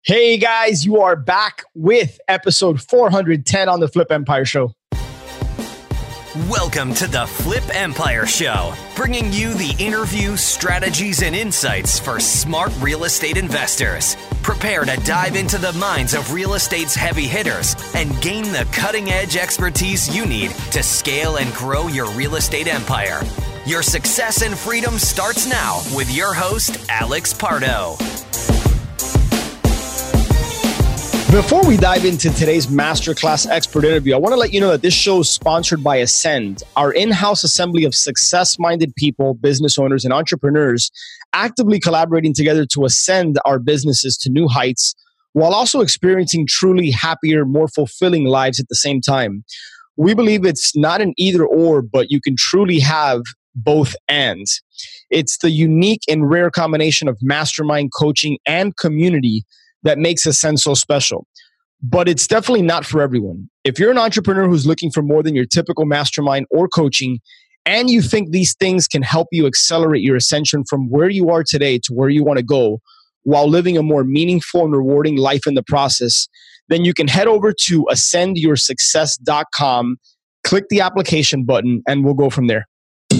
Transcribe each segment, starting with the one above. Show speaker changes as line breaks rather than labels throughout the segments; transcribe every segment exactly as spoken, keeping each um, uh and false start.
Hey guys, you are back with episode four hundred ten on the Flip Empire Show.
Welcome to the Flip Empire Show, bringing you the interview, strategies, and insights for smart real estate investors. Prepare to dive into the minds of real estate's heavy hitters and gain the cutting-edge expertise you need to scale and grow your real estate empire. Your success and freedom starts now with your host, Alex Pardo.
Before we dive into today's masterclass expert interview, I want to let you know that this show is sponsored by Ascend, our in-house assembly of success-minded people, business owners, and entrepreneurs actively collaborating together to ascend our businesses to new heights while also experiencing truly happier, more fulfilling lives at the same time. We believe it's not an either or, but you can truly have both and. It's the unique and rare combination of mastermind coaching and community that makes Ascend so special. But it's definitely not for everyone. If you're an entrepreneur who's looking for more than your typical mastermind or coaching, and you think these things can help you accelerate your ascension from where you are today to where you want to go while living a more meaningful and rewarding life in the process, then you can head over to ascend your success dot com, click the application button, and we'll go from there.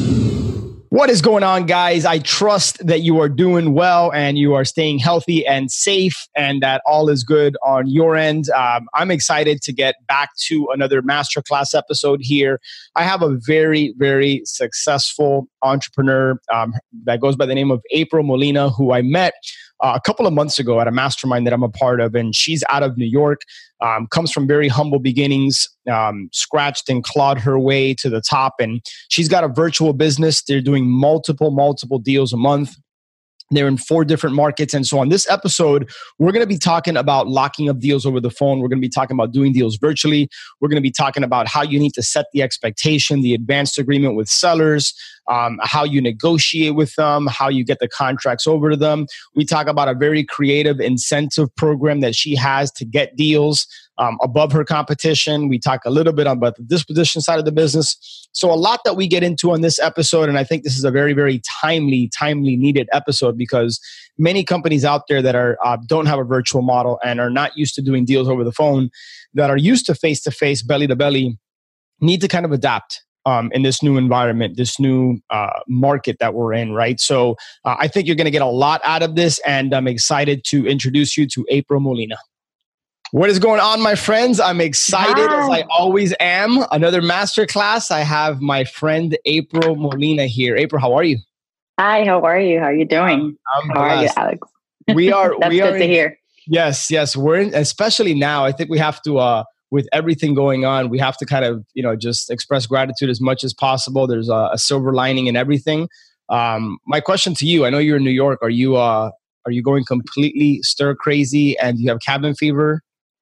What is going on, guys? I trust that you are doing well and you are staying healthy and safe and that all is good on your end. Um, I'm excited to get back to another masterclass episode here. I have a very, very successful entrepreneur um, that goes by the name of April Molina, who I met uh, a couple of months ago at a mastermind that I'm a part of. And she's out of New York, um, comes from very humble beginnings, um, scratched and clawed her way to the top. And she's got a virtual business. They're doing multiple, multiple deals a month. They're in four different markets. And so on this episode, we're going to be talking about locking up deals over the phone. We're going to be talking about doing deals virtually. We're going to be talking about how you need to set the expectation, the advanced agreement with sellers, um, how you negotiate with them, how you get the contracts over to them. We talk about a very creative incentive program that she has to get deals um, above her competition. We talk a little bit about the disposition side of the business. So a lot that we get into on this episode, and I think this is a very, very timely, timely needed episode because many companies out there that are uh, don't have a virtual model and are not used to doing deals over the phone, that are used to face-to-face, belly-to-belly, need to kind of adapt um, in this new environment, this new uh, market that we're in, right? So uh, I think you're going to get a lot out of this, and I'm excited to introduce you to April Molina. What is going on, my friends? I'm excited, Hi. as I always am. Another masterclass. I have my friend April Molina here. April, how are you?
Hi, how are you? How are you doing?
I'm
how
blessed.
are you, Alex?
We are.
That's
we
good
are
to
in,
hear.
Yes, yes. We're in, especially now. I think we have to, uh, with everything going on, we have to kind of, you know, just express gratitude as much as possible. There's a, a silver lining in everything. Um, my question to you: I know you're in New York. Are you? Uh, are you going completely stir crazy and you have cabin fever?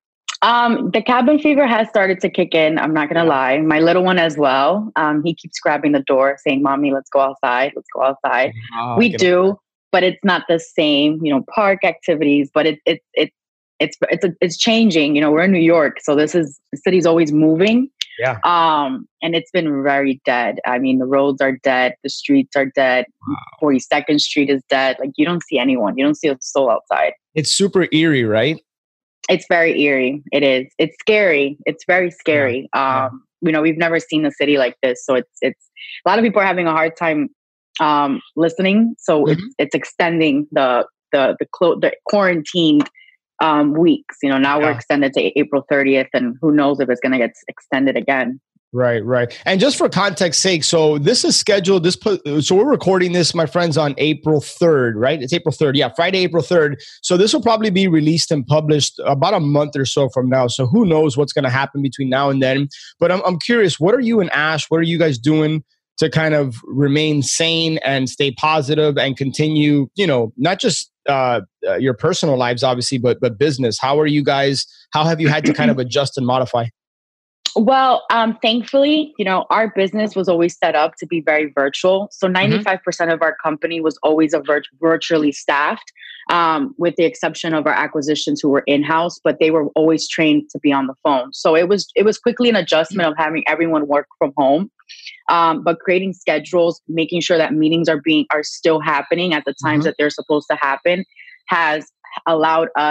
Um, the cabin fever has started to kick in. I'm not going to lie. My little one as well. Um, he keeps grabbing the door saying, Mommy, let's go outside. Let's go outside. Oh, we do, it. But it's not the same, you know, park activities, but it, it, it, it's, it's, it's changing. You know, we're in New York. So this is, the city's always moving.
Yeah.
Um, and it's been very dead. I mean, the roads are dead. The streets are dead. Wow. forty-second Street is dead. Like you don't see anyone. You don't see a soul outside.
It's super eerie, right?
It's very eerie. It is. It's scary. It's very scary. Yeah. Um, yeah. You know, we've never seen a city like this. So it's, it's a lot of people are having a hard time um, listening. So mm-hmm. it's, it's extending the, the, the, clo- the quarantined um, weeks. You know, now yeah. we're extended to April thirtieth and who knows if it's going to get extended again.
Right, right. And just for context sake, so this is scheduled, this put, so we're recording this, my friends, on April third, right? It's April third. Yeah, Friday, April third. So this will probably be released and published about a month or so from now. So who knows what's going to happen between now and then. But I'm, I'm curious, what are you and Ash, what are you guys doing to kind of remain sane and stay positive and continue, you know, not just uh, uh, your personal lives, obviously, but but business? How are you guys, how have you had to kind of adjust and modify?
Well, um, thankfully, you know, our business was always set up to be very virtual. So ninety-five percent mm-hmm. of our company was always a vir- virtually staffed, um, with the exception of our acquisitions who were in-house, but they were always trained to be on the phone. So it was it was quickly an adjustment of having everyone work from home, um, but creating schedules, making sure that meetings are being are still happening at the times mm-hmm. that they're supposed to happen, has allowed us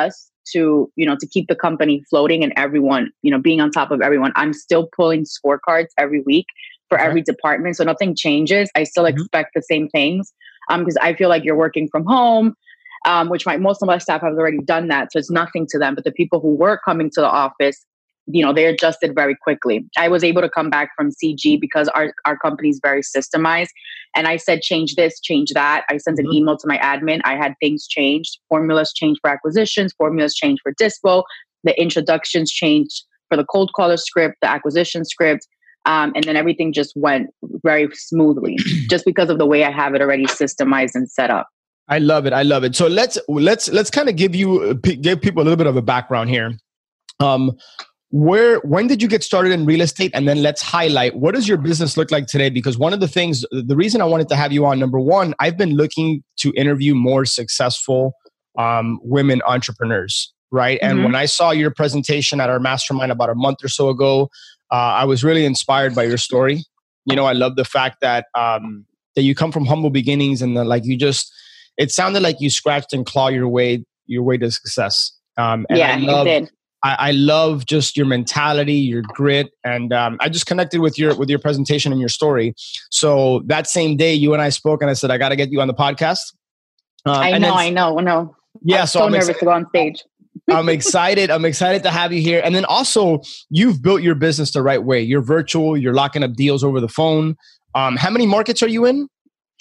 to, you know, to keep the company floating and everyone, you know, being on top of everyone. I'm still pulling scorecards every week for okay. every department. So nothing changes. I still mm-hmm. expect the same things um, because I feel like you're working from home, um, which my, most of my staff have already done that. So it's nothing to them. But the people who were coming to the office, you know, they adjusted very quickly. I was able to come back from C G because our, our company is very systemized. And I said, change this, change that. I sent an mm-hmm. email to my admin. I had things changed. Formulas changed for acquisitions. Formulas changed for dispo. The introductions changed for the cold caller script, the acquisition script. Um, and then everything just went very smoothly just because of the way I have it already systemized and set up.
I love it. I love it. So let's, let's, let's kind of give you, give people a little bit of a background here. Um, Where, when did you get started in real estate? And then let's highlight, what does your business look like today? Because one of the things, the reason I wanted to have you on, number one, I've been looking to interview more successful um, women entrepreneurs, right? Mm-hmm. And when I saw your presentation at our mastermind about a month or so ago, uh, I was really inspired by your story. You know, I love the fact that um, that you come from humble beginnings and the, like you just, it sounded like you scratched and clawed your way, your way to success. Um, and
yeah,
I love,
you did.
I, I love just your mentality, your grit, and um, I just connected with your with your presentation and your story. So that same day, you and I spoke, and I said, "I got to get you on the podcast."
Um, I know, then, I know, I know.
Yeah,
I'm
so,
so
I'm
nervous
excited.
to go on stage.
I'm excited. I'm excited to have you here. And then also, you've built your business the right way. You're virtual. You're locking up deals over the phone. Um, how many markets are you in?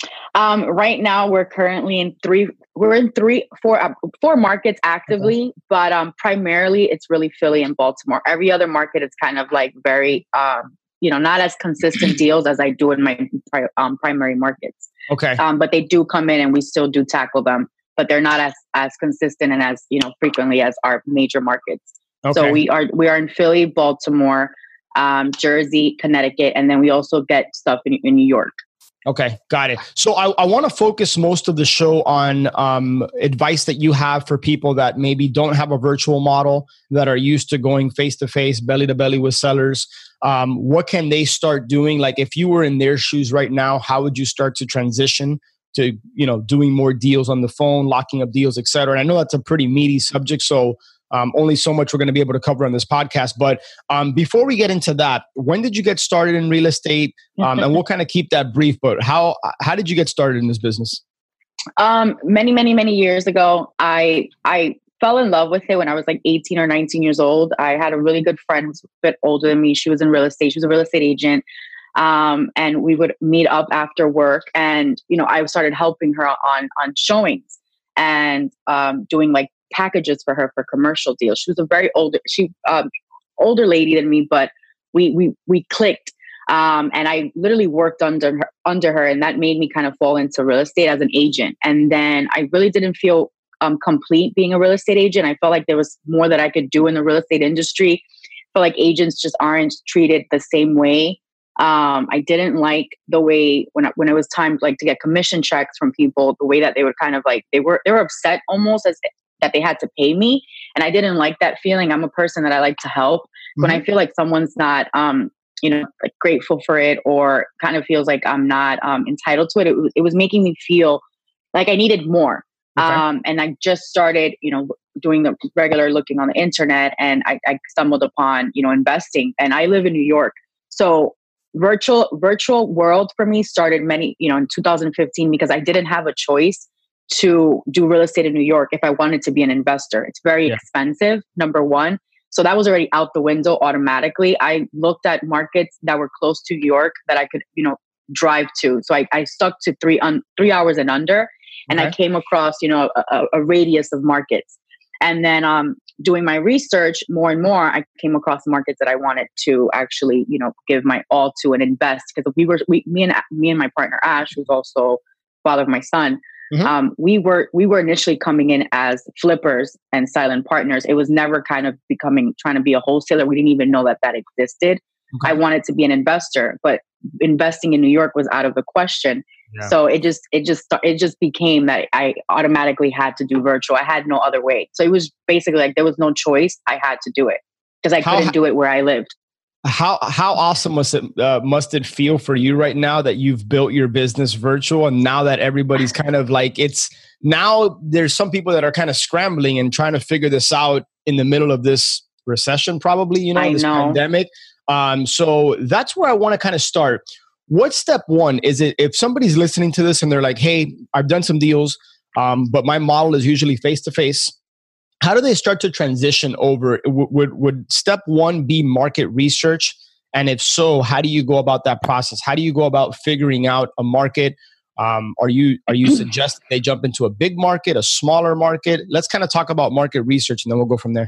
Um, right now, we're currently in three. We're in three, four, uh, four markets actively, okay. but um, primarily it's really Philly and Baltimore. Every other market is kind of like very, um, you know, not as consistent deals as I do in my pri- um, primary markets.
Okay.
Um, but they do come in, and we still do tackle them, but they're not as as consistent and as, you know, frequently as our major markets. Okay. So we are we are in Philly, Baltimore, um, Jersey, Connecticut, and then we also get stuff in, in New York.
Okay, got it. So I, I want to focus most of the show on um, advice that you have for people that maybe don't have a virtual model, that are used to going face-to-face, belly-to-belly with sellers. Um, what can they start doing? Like if you were in their shoes right now, how would you start to transition to, you know, doing more deals on the phone, locking up deals, et cetera? And I know that's a pretty meaty subject, so Um, only so much we're going to be able to cover on this podcast. But um, before we get into that, when did you get started in real estate? Um, and we'll kind of keep that brief, but how how did you get started in this business?
Um, many, many, many years ago, I I fell in love with it when I was like eighteen or nineteen years old. I had a really good friend who's a bit older than me. She was in real estate. She was a real estate agent. Um, and we would meet up after work. And, you know, I started helping her on on showings and um, doing like packages for her for commercial deals. She was a very older, she um, older lady than me, but we we we clicked. Um, and I literally worked under her, under her, and that made me kind of fall into real estate as an agent. And then I really didn't feel um, complete being a real estate agent. I felt like there was more that I could do in the real estate industry. I feel like agents just aren't treated the same way. Um, I didn't like the way when I, when it was time like to get commission checks from people, the way that they were kind of like they were they were upset almost as that they had to pay me. And I didn't like that feeling. I'm a person that I like to help. Mm-hmm. When I feel like someone's not, um, you know, like grateful for it or kind of feels like I'm not um, entitled to it, it, it was making me feel like I needed more. Okay. Um, and I just started, you know, doing the regular looking on the internet, and I, I stumbled upon, you know, investing. And I live in New York. So virtual, virtual world for me started many, you know, in two thousand fifteen, because I didn't have a choice to do real estate in New York if I wanted to be an investor. It's very yeah. expensive, number one. So that was already out the window automatically. I looked at markets that were close to New York that I could, you know, drive to. So I, I stuck to three un, three hours and under, and okay. I came across, you know, a, a radius of markets. And then um, doing my research more and more, I came across markets that I wanted to actually, you know, give my all to and invest. Because we were, we, me and me and my partner Ash, who's also father of my son. Mm-hmm. Um, we were we were initially coming in as flippers and silent partners. It was never kind of becoming trying to be a wholesaler. We didn't even know that that existed. Okay. I wanted to be an investor, but investing in New York was out of the question. Yeah. So it just it just it just became that I automatically had to do virtual. I had no other way. So it was basically like there was no choice. I had to do it because I couldn't How, do it where I lived.
How how awesome must it uh, must it feel for you right now that you've built your business virtual, and now that everybody's kind of like it's Now there's some people that are kind of scrambling and trying to figure this out in the middle of this recession, probably, you know,
I
this
know.
pandemic. Um, so that's where I want to kind of start. What's step one? Is it if somebody's listening to this and they're like, hey, I've done some deals, um, but my model is usually face-to-face. How do they start to transition over? W- would, would step one be market research? And if so, how do you go about that process? How do you go about figuring out a market? Um, are you are you suggesting they jump into a big market, a smaller market? Let's kind of talk about market research and then we'll go from there.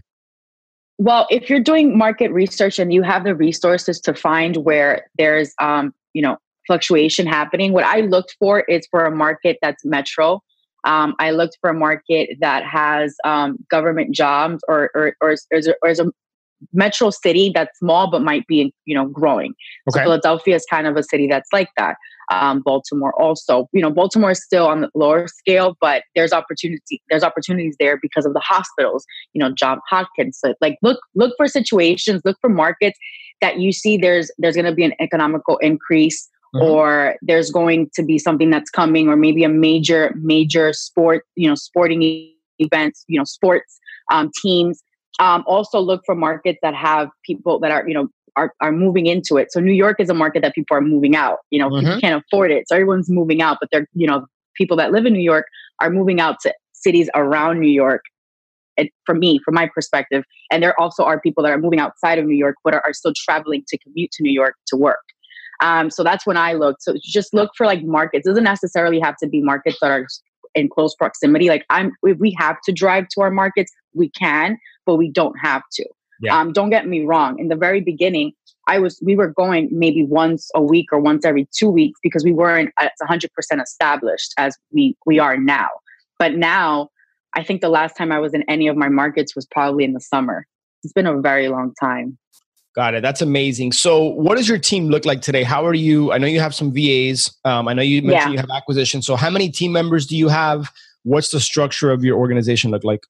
Well, if you're doing market research and you have the resources to find where there's, um, you know, fluctuation happening, what I looked for is for a market that's metro. Um, I looked for a market that has um, government jobs or or or is, or is, a, or is a metro city that's small but might be, you know, growing. Okay. So Philadelphia is kind of a city that's like that. Um, Baltimore also, you know, Baltimore is still on the lower scale, but there's opportunity. There's opportunities there because of the hospitals. You know, Johns Hopkins. So like, look, look for situations. Look for markets that you see there's there's going to be an economical increase, mm-hmm. or there's going to be something that's coming, or maybe a major major sport, you know, sporting events, you know, sports um, teams. Um, also look for markets that have people that are, you know, are, are moving into it. So New York is a market that people are moving out. You know, mm-hmm. people can't afford it. So everyone's moving out, but they're, you know, people that live in New York are moving out to cities around New York. And for me, from my perspective, and there also are people that are moving outside of New York, but are, are still traveling to commute to New York to work. Um, so that's when I look. So just look for like markets. It doesn't necessarily have to be markets that are in close proximity. Like I'm, if we have to drive to our markets, we can, but we don't have to. Yeah. Um, don't get me wrong. In the very beginning, I was, we were going maybe once a week or once every two weeks because we weren't as one hundred percent established as we, we are now. But now, I think the last time I was in any of my markets was probably in the summer. It's been a very long time.
Got it. That's amazing. So what does your team look like today? How are you? I know you have some V As. Um, I know you mentioned yeah. you have acquisitions. So how many team members do you have? What's the structure of your organization look like?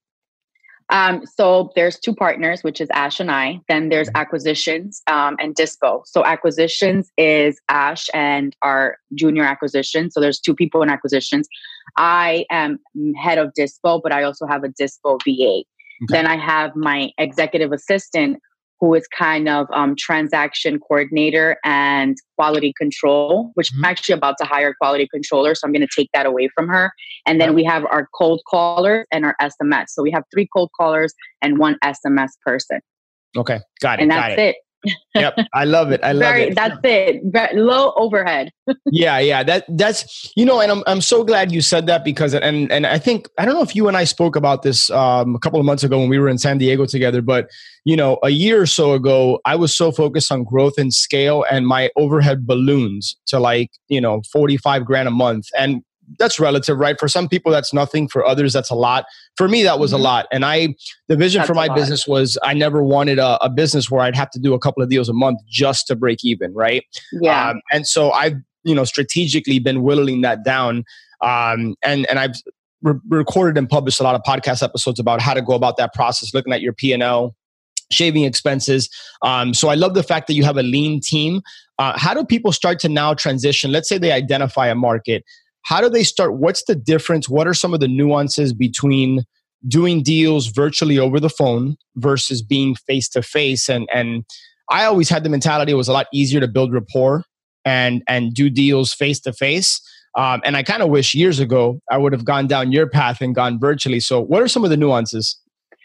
Um, so there's two partners, which is Ash and I. Then there's acquisitions um, and Dispo. So acquisitions is Ash and our junior acquisition. So there's two people in acquisitions. I am head of Dispo, but I also have a Dispo V A. Okay. Then I have my executive assistant, who is kind of um, transaction coordinator and quality control, which mm-hmm. I'm actually about to hire a quality controller. So I'm going to take that away from her. And then right. we have our cold callers and our S M S. So we have three cold callers and one S M S person.
Okay. Got it.
And
got
that's it.
it. Yep. I love it. I love
Very,
it.
That's it. Very low overhead.
yeah. Yeah. That that's, you know, and I'm, I'm so glad you said that because, and, and I think, I don't know if you and I spoke about this um, a couple of months ago when we were in San Diego together, but you know, a year or so ago, I was so focused on growth and scale and my overhead balloons to like, you know, forty-five grand a month. And that's relative, right? For some people, that's nothing. For others, that's a lot. For me, that was mm-hmm. a lot. And I, the vision that's for my business was I never wanted a, a business where I'd have to do a couple of deals a month just to break even, right?
Yeah.
Um, and so I've, you know, strategically been whittling that down. Um, and, and I've re- recorded and published a lot of podcast episodes about how to go about that process, looking at your P and L, shaving expenses. Um, so I love the fact that you have a lean team. Uh, how do people start to now transition? Let's say they identify a market. How do they start? What's the difference? What are some of the nuances between doing deals virtually over the phone versus being face-to-face? And and I always had the mentality it was a lot easier to build rapport and, and do deals face-to-face. Um, and I kind of wish years ago I would have gone down your path and gone virtually. So what are some of the nuances?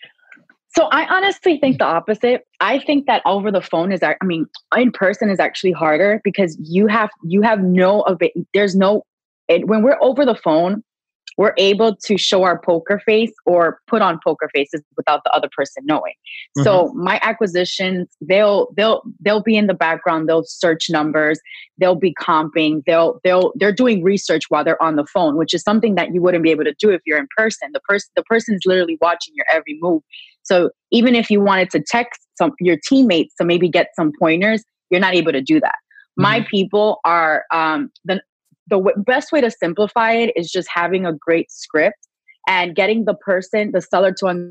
So I honestly think the opposite. I think that over the phone is, I mean, in person is actually harder because you have, you have no, there's no, It, when we're over the phone, we're able to show our poker face or put on poker faces without the other person knowing. Mm-hmm. So my acquisitions, they'll they'll they'll be in the background. They'll search numbers. They'll be comping. They'll they'll they're doing research while they're on the phone, which is something that you wouldn't be able to do if you're in person. The person the person's literally watching your every move. So even if you wanted to text some your teammates to maybe get some pointers, you're not able to do that. Mm-hmm. My people are um, the The w- best way to simplify it is just having a great script and getting the person, the seller to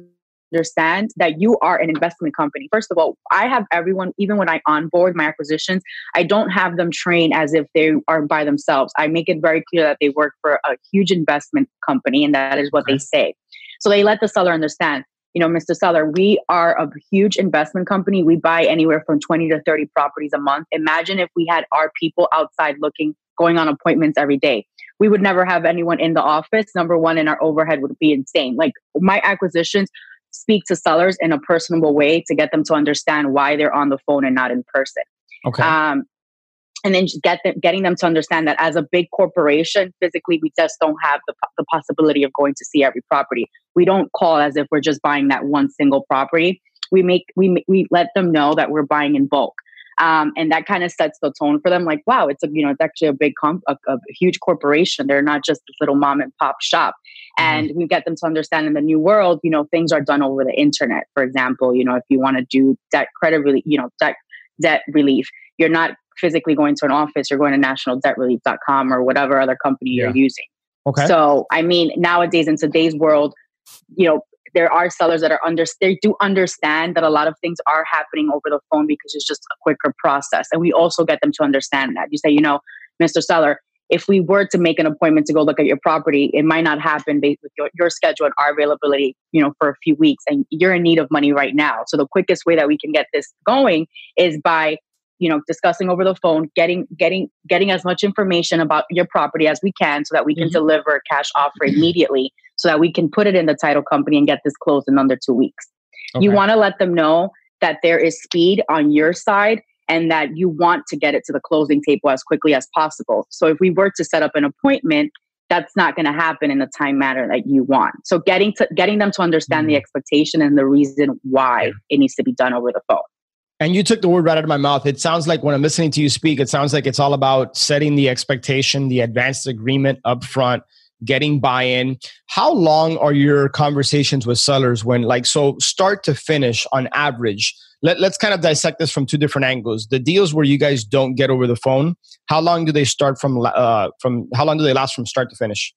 understand that you are an investment company. First of all, I have everyone, even when I onboard my acquisitions, I don't have them train as if they are by themselves. I make it very clear that they work for a huge investment company, and that is what okay. they say. So they let the seller understand, you know, Mister Seller, we are a huge investment company. We buy anywhere from twenty to thirty properties a month. Imagine if we had our people outside looking, going on appointments every day. We would never have anyone in the office, number one, and our overhead would be insane. Like, my acquisitions speak to sellers in a personable way to get them to understand why they're on the phone and not in person.
Okay.
Um, and then just get them, getting them to understand that as a big corporation, physically, we just don't have the, the possibility of going to see every property. We don't call as if we're just buying that one single property. We make we we let them know that we're buying in bulk. Um, and that kind of sets the tone for them. Like, wow, it's a, you know, it's actually a big, comp- a, a huge corporation. They're not just this little mom and pop shop. And mm-hmm. we get them to understand in the new world, you know, things are done over the internet. For example, you know, if you want to do debt credit relief, you know, debt, debt relief, you're not physically going to an office, you're going to national debt relief dot com or whatever other company yeah. you're using.
Okay.
So, I mean, nowadays in today's world, you know, there are sellers that are under, they do understand that a lot of things are happening over the phone because it's just a quicker process. And we also get them to understand that. You say, you know, Mister Seller, if we were to make an appointment to go look at your property, it might not happen based with your, your schedule and our availability, you know, for a few weeks. And you're in need of money right now. So the quickest way that we can get this going is by, you know, discussing over the phone, getting, getting, getting as much information about your property as we can so that we can mm-hmm. deliver a cash offer immediately so that we can put it in the title company and get this closed in under two weeks. Okay. You want to let them know that there is speed on your side and that you want to get it to the closing table as quickly as possible. So if we were to set up an appointment, that's not going to happen in the time matter that you want. So getting to getting them to understand mm-hmm. the expectation and the reason why yeah. it needs to be done over the phone.
And you took the word right out of my mouth. It sounds like when I'm listening to you speak, it sounds like it's all about setting the expectation, the advanced agreement up front, getting buy-in. How long are your conversations with sellers when, like, so start to finish on average? Let, let's kind of dissect this from two different angles. The deals where you guys don't get over the phone, how long do they start from, uh, from how long do they last from start to finish?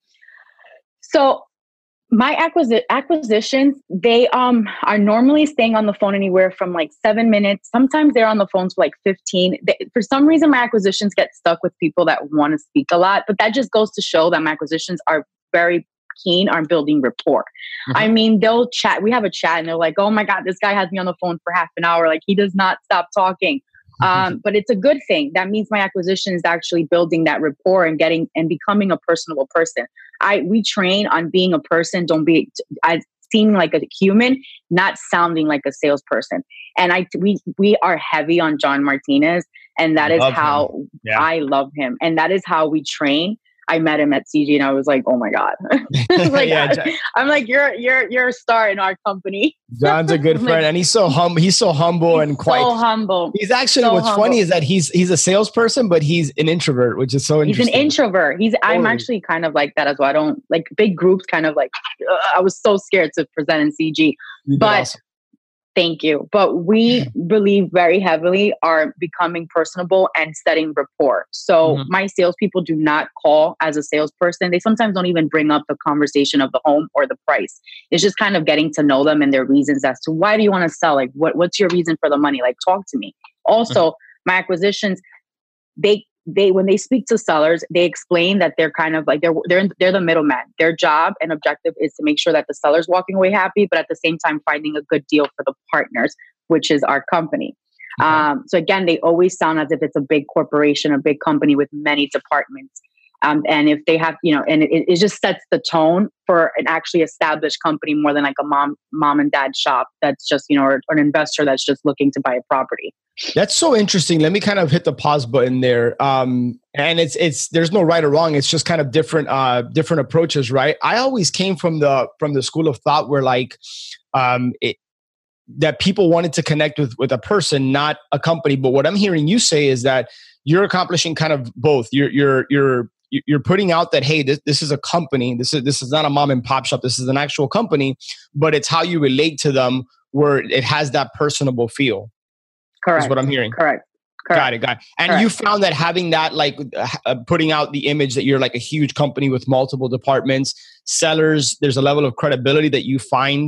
So my acquisi- acquisitions, they um are normally staying on the phone anywhere from like seven minutes. Sometimes they're on the phone for like fifteen. They, for some reason, my acquisitions get stuck with people that want to speak a lot. But that just goes to show that my acquisitions are very keen on building rapport. Mm-hmm. I mean, they'll chat. We have a chat and they're like, oh my God, this guy has me on the phone for half an hour. Like, he does not stop talking. Um, but it's a good thing. That means my acquisition is actually building that rapport and getting and becoming a personable person. I we train on being a person. Don't be I seeming like a human, not sounding like a salesperson. And I we we are heavy on John Martinez, and that is how yeah. I love him, and that is how we train. I met him at C G and I was like, oh my God. like, yeah, I, I'm like, you're you're you're a star in our company.
John's a good friend like, and he's so humble. He's so humble
he's
and quite
so humble.
He's actually
so
what's
humble.
funny is that he's he's a salesperson, but he's an introvert, which is so interesting.
He's an introvert. He's totally. I'm actually kind of like that as well. I don't like big groups kind of like uh, I was so scared to present in C G.
You
but
awesome.
Thank you. But we believe very heavily are becoming personable and setting rapport. So mm-hmm. my salespeople do not call as a salesperson. They sometimes don't even bring up the conversation of the home or the price. It's just kind of getting to know them and their reasons as to why do you want to sell? Like, what, what's your reason for the money? Like, talk to me. Also, mm-hmm. my acquisitions, they they when they speak to sellers, they explain that they're kind of like they're they're they're the middleman. Their job and objective is to make sure that the seller's walking away happy, but at the same time finding a good deal for the partners, which is our company. Okay. Um, so again, they always sound as if it's a big corporation, a big company with many departments. Um, and if they have, you know, and it, it just sets the tone for an actually established company more than like a mom, mom and dad shop that's just, you know, or, or an investor that's just looking to buy a property.
That's so interesting. Let me kind of hit the pause button there. Um, and it's, it's, there's no right or wrong. It's just kind of different, uh, different approaches, right? I always came from the, from the school of thought where like, um, it, that people wanted to connect with, with a person, not a company. But what I'm hearing you say is that you're accomplishing kind of both. You're, you're, you're, you're putting out that, hey, this, this is a company. This is, this is not a mom and pop shop. This is an actual company, but it's how you relate to them where it has that personable feel.
Correct.
Is what I'm hearing.
Correct. Correct.
Got it. Got it. And
Correct.
You found that having that, like uh, putting out the image that you're like a huge company with multiple departments, sellers, there's a level of credibility that you find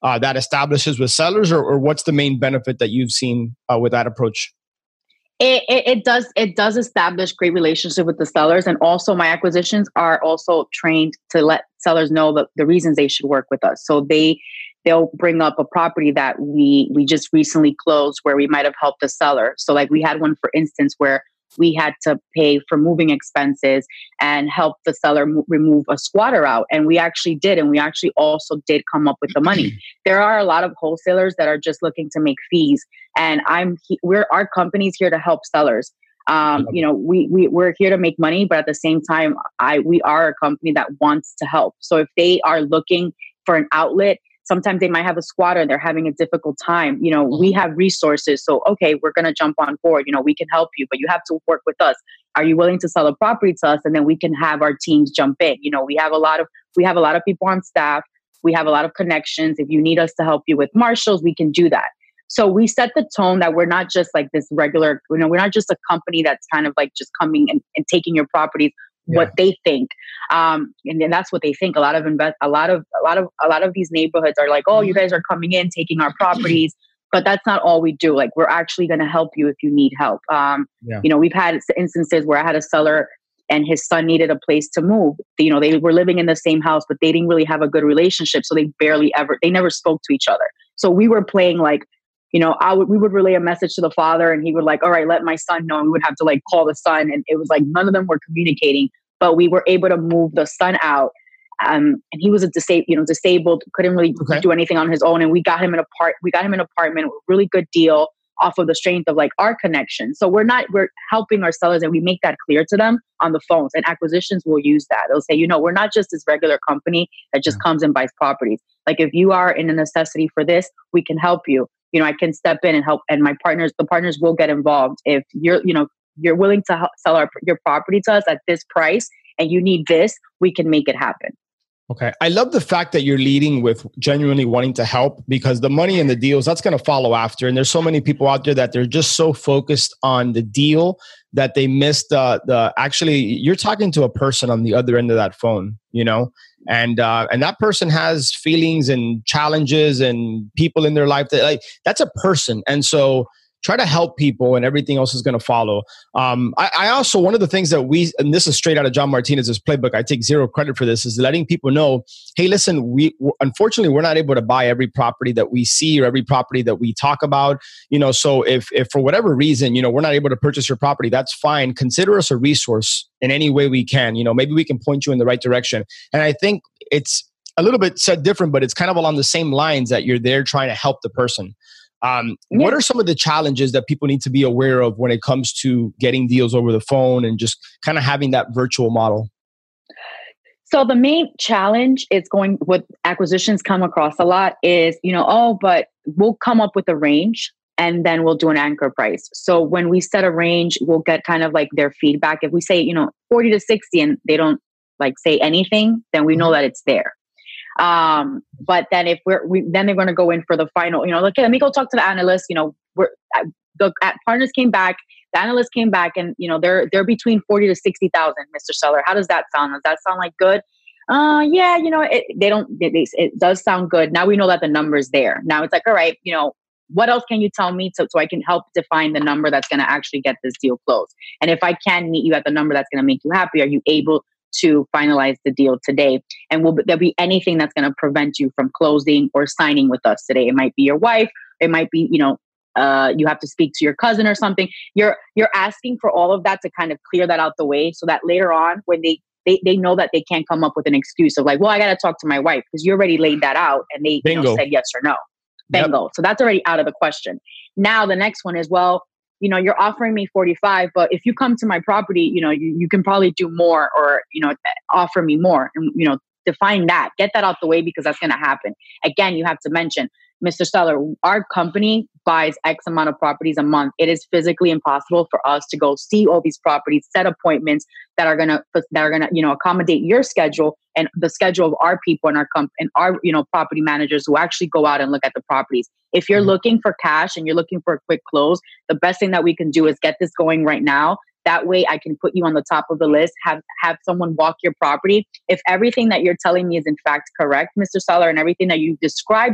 uh, that establishes with sellers, or, or what's the main benefit that you've seen uh, with that approach?
It, it, it does it does establish great relationship with the sellers, and also my acquisitions are also trained to let sellers know that the reasons they should work with us. So they they'll bring up a property that we we just recently closed where we might have helped the seller. So like we had one, for instance, where we had to pay for moving expenses and help the seller mo- remove a squatter out. And we actually did. And we actually also did come up with the money. There are a lot of wholesalers that are just looking to make fees. And I'm, he- we're, our company's here to help sellers. Um, you know, we, we, we're here to make money, but at the same time, I, we are a company that wants to help. So if they are looking for an outlet, sometimes they might have a squatter and they're having a difficult time. You know, we have resources. So, okay, we're going to jump on board. You know, we can help you, but you have to work with us. Are you willing to sell a property to us? And then we can have our teams jump in. You know, we have a lot of, we have a lot of people on staff. We have a lot of connections. If you need us to help you with marshals, we can do that. So we set the tone that we're not just like this regular, you know, we're not just a company that's kind of like just coming and, and taking your properties. Yeah. What they think, um, and then that's what they think. A lot of invest, a lot of, a lot of, a lot of these neighborhoods are like, "Oh, you guys are coming in, taking our properties," but that's not all we do. Like, we're actually going to help you if you need help. Um, yeah. You know, we've had instances where I had a seller and his son needed a place to move. You know, they were living in the same house, but they didn't really have a good relationship, so they barely ever, they never spoke to each other. So we were playing like, you know, I would, we would relay a message to the father and he would like, all right, let my son know. And we would have to like call the son. And it was like, none of them were communicating, but we were able to move the son out. Um, and he was a disabled, you know, disabled, couldn't really okay. do anything on his own. And we got him an apart, we got him an apartment, with a really good deal off of the strength of like our connection. So we're not, we're helping our sellers, and we make that clear to them on the phones, and acquisitions will use that. They'll say, you know, we're not just this regular company that just yeah. comes and buys properties. Like, if you are in a necessity for this, we can help you. You know, I can step in and help, and my partners, the partners will get involved. If you're, you know, you're willing to help sell our, your property to us at this price and you need this, we can make it happen.
Okay. I love the fact that you're leading with genuinely wanting to help, because the money and the deals, that's going to follow after. And there's so many people out there that they're just so focused on the deal that they miss the, the actually, you're talking to a person on the other end of that phone, you know, and, uh, and that person has feelings and challenges and people in their life that, like, that's a person. And so try to help people, and everything else is going to follow. Um, I, I also, one of the things that we, and this is straight out of John Martinez's playbook, I take zero credit for this, is letting people know, hey, listen, we, unfortunately, we're not able to buy every property that we see or every property that we talk about. You know, so if, if for whatever reason, you know, we're not able to purchase your property, that's fine. Consider us a resource in any way we can. You know, maybe we can point you in the right direction. And I think it's a little bit said different, but it's kind of along the same lines, that you're there trying to help the person. Um, yeah. What are some of the challenges that people need to be aware of when it comes to getting deals over the phone and just kind of having that virtual model?
So the main challenge is going with acquisitions come across a lot is, you know, oh, but we'll come up with a range and then we'll do an anchor price. So when we set a range, we'll get kind of like their feedback. If we say, you know, forty to sixty and they don't like say anything, then we know that it's there. Um, but then if we're, we, then they're going to go in for the final, you know, okay, let me go talk to the analyst. You know, we're, the partners came back, the analyst came back, and, you know, they're, they're between forty to sixty thousand, Mister Seller. How does that sound? Does that sound like good? Uh, yeah, you know, it, they don't, it, it does sound good. Now we know that the number's there. Now it's like, all right, you know, what else can you tell me to, so I can help define the number that's going to actually get this deal closed? And if I can meet you at the number that's going to make you happy, are you able to finalize the deal today? And will there be anything that's going to prevent you from closing or signing with us today? It might be your wife. It might be, you know, uh, you have to speak to your cousin or something. You're you're asking for all of that to kind of clear that out the way, so that later on, when they they, they know that they can't come up with an excuse of like, well, I got to talk to my wife, because you already laid that out and they you know, said yes or no. Bingo. Yep. So that's already out of the question. Now the next one is, well, you know, you're offering me forty-five, but if you come to my property, you know, you, you can probably do more, or, you know, offer me more, and, you know, define that, get that out the way, because that's going to happen. Again, you have to mention, Mister Seller, our company buys X amount of properties a month. It is physically impossible for us to go see all these properties, set appointments that are going to, that are going to, you know, accommodate your schedule and the schedule of our people and our comp and our, you know, property managers who actually go out and look at the properties. If you're mm-hmm. looking for cash and you're looking for a quick close, the best thing that we can do is get this going right now. That way I can put you on the top of the list, have, have someone walk your property. If everything that you're telling me is in fact correct, Mister Seller, and everything that you described in,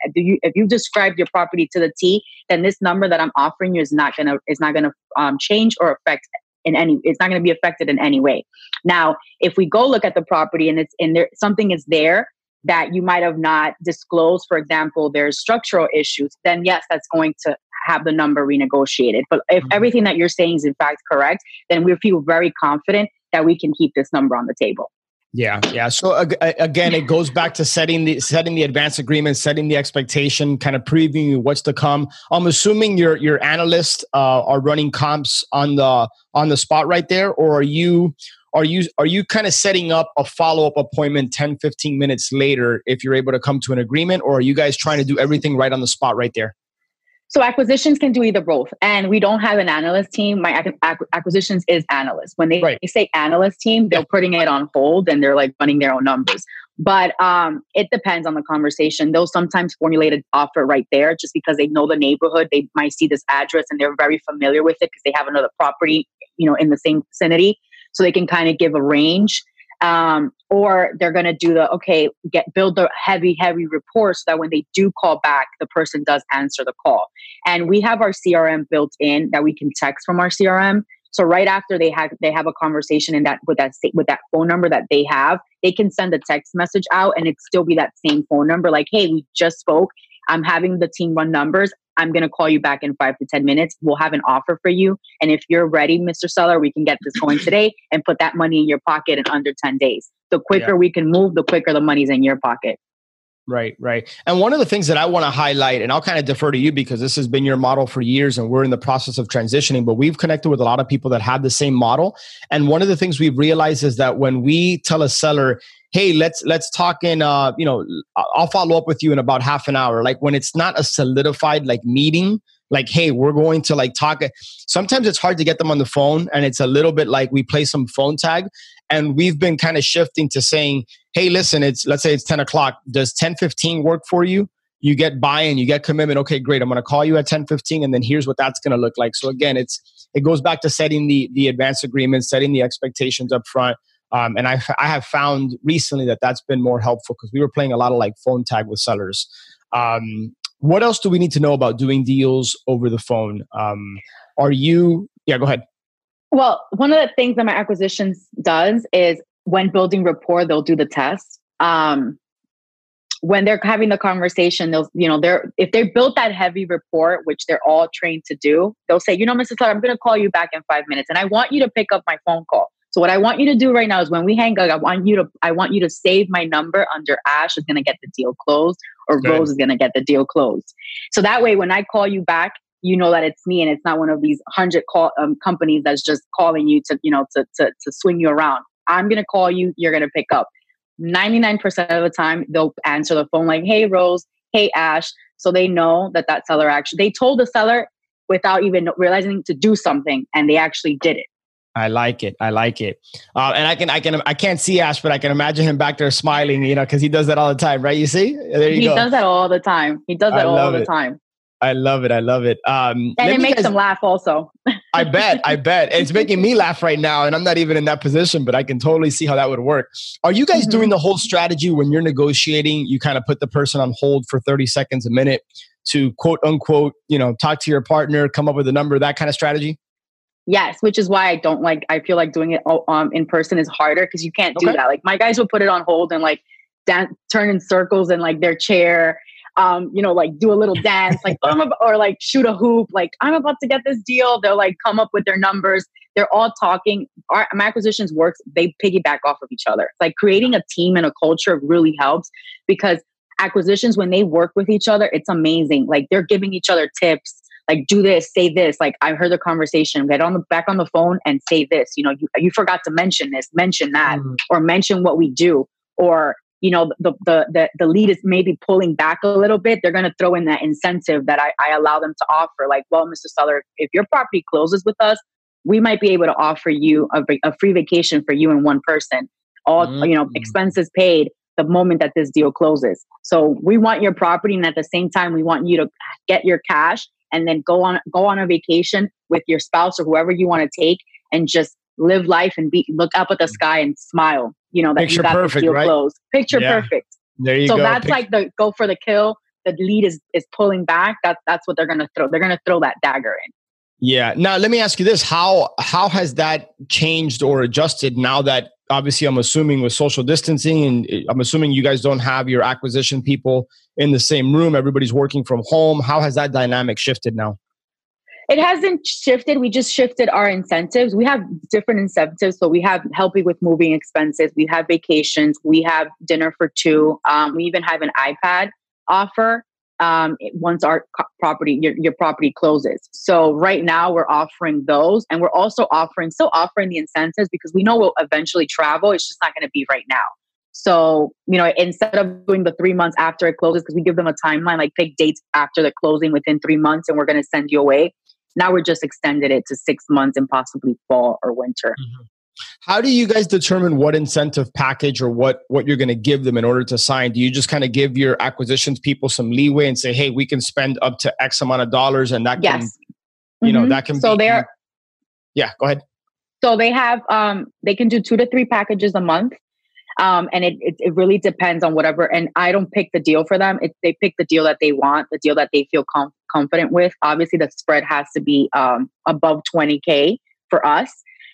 do you, if you described your property to the T, then this number that I'm offering you is not gonna is not gonna um, change or affect in any. It's not gonna be affected in any way. Now, if we go look at the property and it's in there, something is there that you might have not disclosed. For example, there's structural issues. Then yes, that's going to have the number renegotiated. But if mm-hmm. everything that you're saying is in fact correct, then we feel very confident that we can keep this number on the table.
Yeah, yeah. So uh, again, it goes back to setting the setting the advance agreement, setting the expectation, kind of previewing what's to come. I'm assuming your your analysts uh, are running comps on the on the spot right there, or are you are you are you kind of setting up a follow up appointment ten, fifteen minutes later if you're able to come to an agreement, or are you guys trying to do everything right on the spot right there?
So acquisitions can do either both. And we don't have an analyst team. My ac- ac- acquisitions is analyst. When they right. say analyst team, they're yeah. putting it on hold and they're like running their own numbers. But um, it depends on the conversation. They'll sometimes formulate an offer right there just because they know the neighborhood. They might see this address and they're very familiar with it because they have another property, you know, in the same vicinity. So they can kind of give a range. Um, or they're going to do the, okay, get build the heavy, heavy report so that when they do call back, the person does answer the call. And we have our C R M built in that we can text from our C R M. So right after they have they have a conversation in that with that with that phone number that they have, they can send a text message out and it still be that same phone number. Like, hey, we just spoke. I'm having the team run numbers. I'm going to call you back in five to ten minutes. We'll have an offer for you. And if you're ready, Mister Seller, we can get this going today and put that money in your pocket in under ten days. The quicker yeah. we can move, the quicker the money's in your pocket.
Right, right. And one of the things that I want to highlight, and I'll kind of defer to you because this has been your model for years and we're in the process of transitioning, but we've connected with a lot of people that have the same model. And one of the things we've realized is that when we tell a seller, hey, let's let's talk in, uh, you know, I'll follow up with you in about half an hour. Like when it's not a solidified like meeting, like, hey, we're going to like talk. Sometimes it's hard to get them on the phone and it's a little bit like we play some phone tag. And we've been kind of shifting to saying, hey, listen, it's let's say it's ten o'clock. Does ten fifteen work for you? You get buy-in, you get commitment. Okay, great. I'm going to call you at ten fifteen, and then here's what that's going to look like. So again, it's it goes back to setting the the advance agreement, setting the expectations up front. Um, and I I have found recently that that's been more helpful because we were playing a lot of like phone tag with sellers. Um, what else do we need to know about doing deals over the phone? Um, are you? Yeah, go ahead.
Well, one of the things that my acquisitions does is when building rapport, they'll do the test. Um, when they're having the conversation, they'll, you know, they're, if they built that heavy rapport, which they're all trained to do, they'll say, you know, Mister Seller, I'm going to call you back in five minutes and I want you to pick up my phone call. So what I want you to do right now is when we hang up, I want you to, I want you to save my number under Ash is going to get the deal closed or Good. Rose is going to get the deal closed. So that way, when I call you back, you know that it's me and it's not one of these hundred call um, companies that's just calling you to, you know, to, to, to swing you around. I'm going to call you. You're going to pick up. ninety-nine percent of the time, they'll answer the phone like, hey, Rose, hey, Ash. So they know that that seller actually, they told the seller without even realizing to do something and they actually did it.
I like it. I like it. Uh, and I can, I can, I can't see Ash, but I can imagine him back there smiling, you know, because he does that all the time, right? You see? There you
he
go.
He does that all the time. He does that all the it. time.
I love it. I love it. Um,
and it makes guys, him laugh also.
I bet. I bet. It's making me laugh right now. And I'm not even in that position, but I can totally see how that would work. Are you guys mm-hmm. doing the whole strategy when you're negotiating? You kind of put the person on hold for thirty seconds, a minute to quote unquote, you know, talk to your partner, come up with a number, that kind of strategy?
Yes, which is why I don't like, I feel like doing it um, in person is harder because you can't do okay. that. Like my guys will put it on hold and like dan- turn in circles in like their chair. Um, you know, like do a little dance, like I'm about, or like shoot a hoop, like I'm about to get this deal. They'll like come up with their numbers. They're all talking. Our my acquisitions works. They piggyback off of each other. It's like creating a team and a culture really helps because acquisitions, when they work with each other, it's amazing. Like they're giving each other tips. Like do this, say this. Like I heard the conversation. Get on the back on the phone and say this. You know, you you forgot to mention this. Mention that, mm. or mention what we do, or you know, the, the, the, the lead is maybe pulling back a little bit. They're going to throw in that incentive that I, I allow them to offer. Like, well, Mister Seller, if your property closes with us, we might be able to offer you a, a free vacation for you and one person. All, mm-hmm. you know, expenses paid the moment that this deal closes. So we want your property. And at the same time, we want you to get your cash and then go on, go on a vacation with your spouse or whoever you want to take and just live life and be, look up at the sky and smile. You know, that
Picture
you got
perfect,
the deal
right?
closed. Picture
yeah.
perfect.
There you
so
go.
So that's
Pic-
like the go for the kill. the lead is is pulling back, that that's what they're gonna throw. They're gonna throw that dagger in.
Yeah. Now, let me ask you this: how how has that changed or adjusted now that obviously I'm assuming with social distancing, and I'm assuming you guys don't have your acquisition people in the same room. Everybody's working from home. How has that dynamic shifted now?
It hasn't shifted. We just shifted our incentives. We have different incentives. So we have helping with moving expenses. We have vacations. We have dinner for two. Um, we even have an iPad offer um, once our co- property, your, your property closes. So right now we're offering those, and we're also offering, still offering the incentives because we know we'll eventually travel. It's just not going to be right now. So, you know, instead of doing the three months after it closes, because we give them a timeline, like pick dates after the closing within three months and we're going to send you away. Now we're just extended it to six months and possibly fall or winter.
Mm-hmm. How do you guys determine what incentive package or what, what you're going to give them in order to sign? Do you just kind of give your acquisitions people some leeway and say, hey, we can spend up to X amount of dollars and that
yes.
can, you
mm-hmm.
know, that can
so
be...
they're
Yeah, go ahead.
So they have, um, they can do two to three packages a month. Um, and it, it it really depends on whatever. And I don't pick the deal for them. It, they pick the deal that they want, the deal that they feel com- confident with. Obviously, the spread has to be um, above twenty K for us.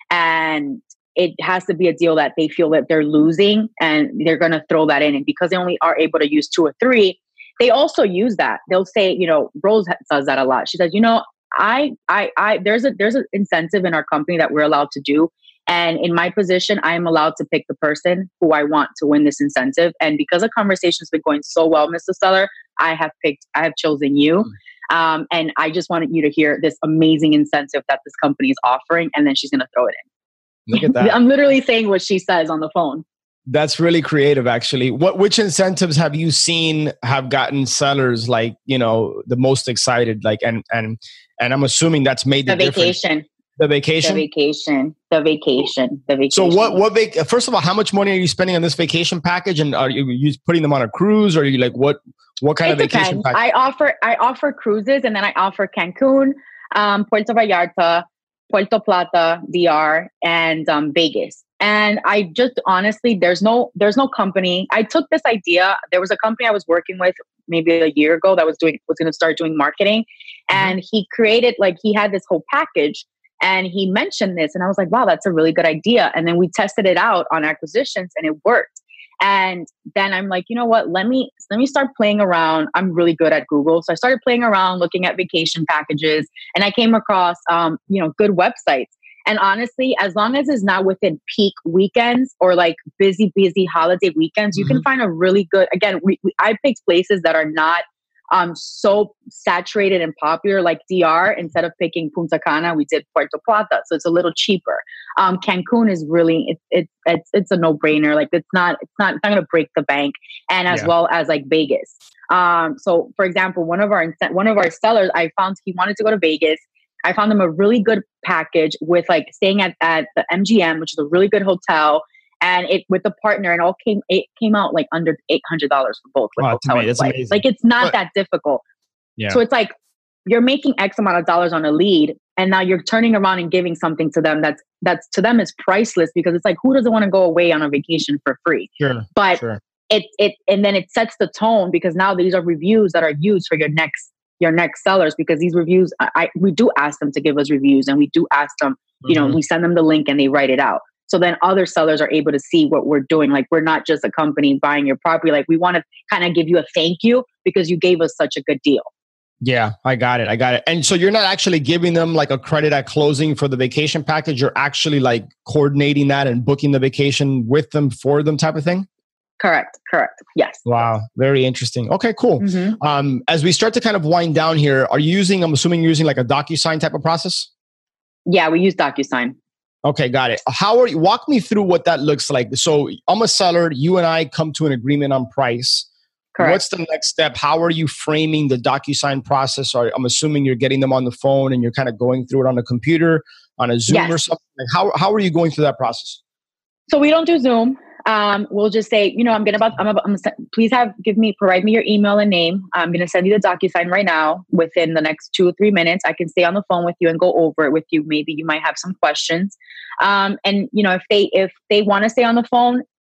And it has to be a deal that they feel that they're losing and they're going to throw that in. And because they only are able to use two or three, they also use that. They'll say, you know, Rose says that a lot. She says, you know, I, I, I, there's a, there's an incentive in our company that we're allowed to do. And in my position, I am allowed to pick the person who I want to win this incentive. And because the conversation's been going so well, Mister Seller, I have picked, I have chosen you. Um, and I just wanted you to hear this amazing incentive that this company is offering. And then she's going to throw it in.
Look at that.
I'm literally saying what she says on the phone.
That's really creative, actually. What, which incentives have you seen have gotten sellers like, you know, the most excited? Like, and, and, and I'm assuming that's made the,
the
difference.
vacation.
The vacation?
The vacation. The vacation. The vacation.
So what, what, vac- first of all, how much money are you spending on this vacation package? And are you, you putting them on a cruise, or are you like, what, what kind
it
of vacation
depends.
package?
I offer, I offer cruises, and then I offer Cancun, um, Puerto Vallarta, Puerto Plata, D R, and um, Vegas. And I just honestly, there's no, there's no company. I took this idea. There was a company I was working with maybe a year ago that was doing, was going to start doing marketing. Mm-hmm. And he created, like, he had this whole package. And he mentioned this, and I was like, wow, that's a really good idea. And then we tested it out on acquisitions, and it worked. And then I'm like, you know what, let me, let me start playing around. I'm really good at Google. So I started playing around, looking at vacation packages, and I came across, um, you know, good websites. And honestly, as long as it's not within peak weekends or like busy, busy holiday weekends, you mm-hmm. can find a really good, again, we, we, I picked places that are not Um, so saturated and popular, like D R. Instead of picking Punta Cana, we did Puerto Plata, so it's a little cheaper. Um, Cancun is really it's it's it's it's a no brainer. Like it's not it's not it's not going to break the bank, and as yeah. well as like Vegas. Um, so for example, one of our one of our sellers, I found he wanted to go to Vegas. I found him a really good package with like staying at at the M G M, which is a really good hotel. And it with the partner, and all came it came out like under eight hundred dollars for both. With
wow,
hotel and flight. Like it's not but, that difficult. Yeah. So it's like you're making X amount of dollars on a lead, and now you're turning around and giving something to them that's that's to them is priceless, because it's like, who doesn't want to go away on a vacation for free?
Sure.
But
sure.
it it and then it sets the tone, because now these are reviews that are used for your next your next sellers, because these reviews I, I we do ask them to give us reviews, and we do ask them, you mm-hmm. know, we send them the link and they write it out. So then other sellers are able to see what we're doing. Like, we're not just a company buying your property. Like, we want to kind of give you a thank you because you gave us such a good deal.
Yeah, I got it. I got it. And so you're not actually giving them like a credit at closing for the vacation package. You're actually like coordinating that and booking the vacation with them, for them, type of thing?
Correct. Correct. Yes.
Wow. Very interesting. Okay, cool.
Mm-hmm.
Um, as we start to kind of wind down here, are you using, I'm assuming you're using like a DocuSign type of process?
Yeah, we use DocuSign.
Okay, got it. How are you? Walk me through what that looks like. So I'm a seller. You and I come to an agreement on price.
Correct.
What's the next step? How are you framing the DocuSign process? Or I'm assuming you're getting them on the phone and you're kind of going through it on a computer, on a Zoom
yes.
or something. Like how how are you going through that process?
So we don't do Zoom. Um, we'll just say, you know, I'm gonna about, I'm about, I'm gonna, please have, give me, provide me your email and name. I'm gonna send you the DocuSign right now. Within the next two or three minutes, I can stay on the phone with you and go over it with you. Maybe you might have some questions. Um, and you know, if they, if they want to stay on the phone,